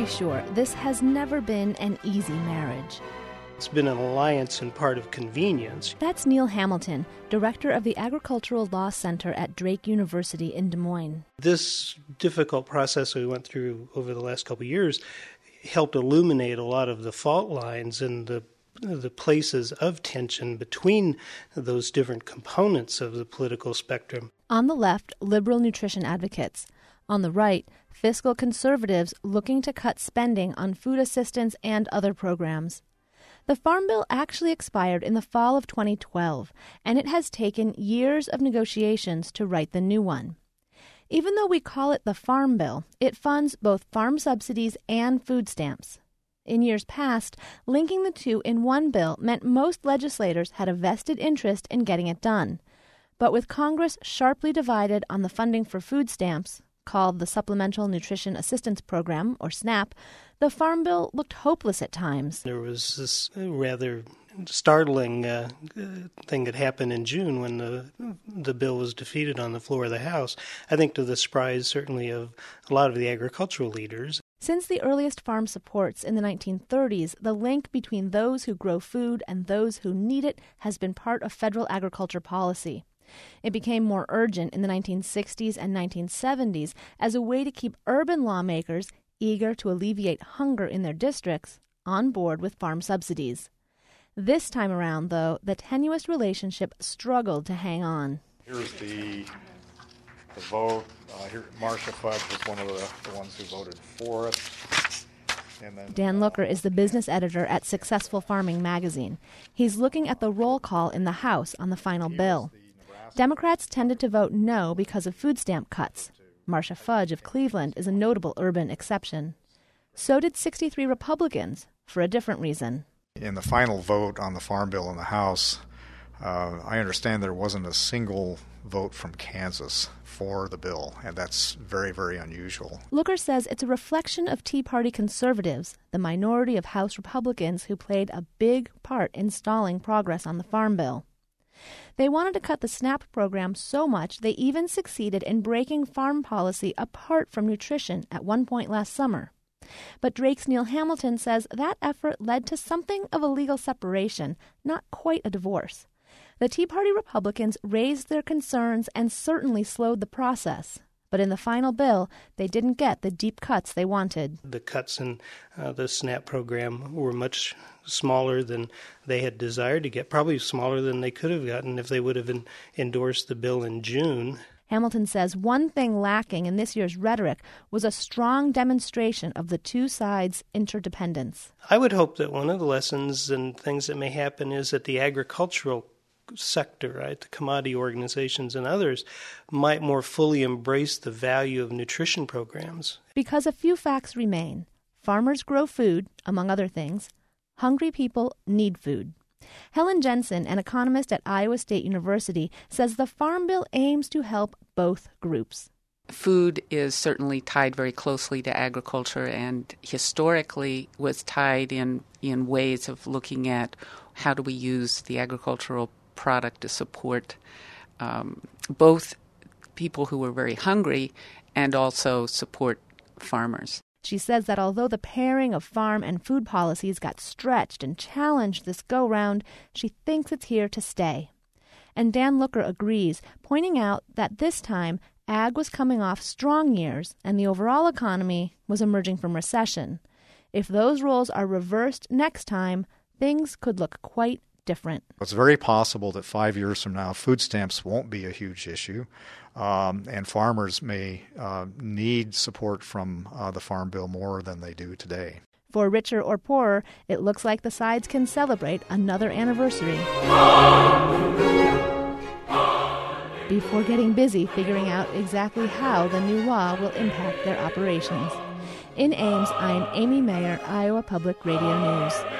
sure, this has never been an easy marriage. It's been an alliance and part of convenience. That's Neil Hamilton, director of the Agricultural Law Center at Drake University in Des Moines. This difficult process we went through over the last couple of years helped illuminate a lot of the fault lines and the places of tension between those different components of the political spectrum. On the left, liberal nutrition advocates. On the right, fiscal conservatives looking to cut spending on food assistance and other programs. The Farm Bill actually expired in the fall of 2012, and it has taken years of negotiations to write the new one. Even though we call it the Farm Bill, it funds both farm subsidies and food stamps. In years past, linking the two in one bill meant most legislators had a vested interest in getting it done. But with Congress sharply divided on the funding for food stamps, called the Supplemental Nutrition Assistance Program, or SNAP, the Farm Bill looked hopeless at times. There was this rather startling thing that happened in June when the bill was defeated on the floor of the House, I think to the surprise certainly of a lot of the agricultural leaders. Since the earliest farm supports in the 1930s, the link between those who grow food and those who need it has been part of federal agriculture policy. It became more urgent in the 1960s and 1970s as a way to keep urban lawmakers, eager to alleviate hunger in their districts, on board with farm subsidies. This time around, though, the tenuous relationship struggled to hang on. Here's the vote. Here, Marcia Fudge was one of the ones who voted for it. And then, Dan Looker is the business editor at Successful Farming magazine. He's looking at the roll call in the House on the final bill. Democrats tended to vote no because of food stamp cuts. Marcia Fudge of Cleveland is a notable urban exception. So did 63 Republicans, for a different reason. In the final vote on the Farm Bill in the House, I understand there wasn't a single vote from Kansas for the bill, and that's very, very unusual. Looker says it's a reflection of Tea Party conservatives, the minority of House Republicans who played a big part in stalling progress on the Farm Bill. They wanted to cut the SNAP program so much they even succeeded in breaking farm policy apart from nutrition at one point last summer. But Drake's Neil Hamilton says that effort led to something of a legal separation, not quite a divorce. The Tea Party Republicans raised their concerns and certainly slowed the process. But in the final bill, they didn't get the deep cuts they wanted. The cuts in the SNAP program were much smaller than they had desired to get, probably smaller than they could have gotten if they would have endorsed the bill in June. Hamilton says one thing lacking in this year's rhetoric was a strong demonstration of the two sides' interdependence. I would hope that one of the lessons and things that may happen is that the agricultural sector, right, the commodity organizations and others, might more fully embrace the value of nutrition programs. Because a few facts remain. Farmers grow food, among other things. Hungry people need food. Helen Jensen, an economist at Iowa State University, says the Farm Bill aims to help both groups. Food is certainly tied very closely to agriculture and historically was tied in ways of looking at how do we use the agricultural product to support both people who were very hungry and also support farmers. She says that although the pairing of farm and food policies got stretched and challenged this go-round, she thinks it's here to stay. And Dan Looker agrees, pointing out that this time ag was coming off strong years and the overall economy was emerging from recession. If those roles are reversed next time, things could look quite different. It's very possible that 5 years from now, food stamps won't be a huge issue, and farmers may need support from the Farm Bill more than they do today. For richer or poorer, it looks like the sides can celebrate another anniversary before getting busy figuring out exactly how the new law will impact their operations. In Ames, I'm Amy Mayer, Iowa Public Radio News.